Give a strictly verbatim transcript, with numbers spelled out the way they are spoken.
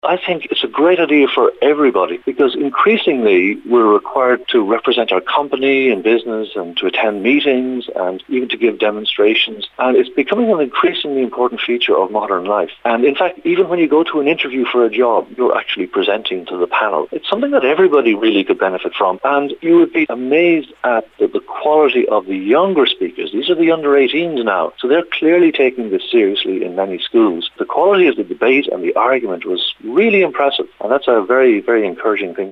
I think it's a great idea for everybody, because increasingly we're required to represent our company and business and to attend meetings and even to give demonstrations. And it's becoming an increasingly important feature of modern life. And in fact, even when you go to an interview for a job, you're actually presenting to the panel. It's something that everybody really could benefit from. And you would be amazed at the, the quality of the younger speakers. These are the under eighteens now. So they're clearly taking this seriously in many schools. The quality of the debate and the argument was really impressive. And that's a very, very encouraging thing.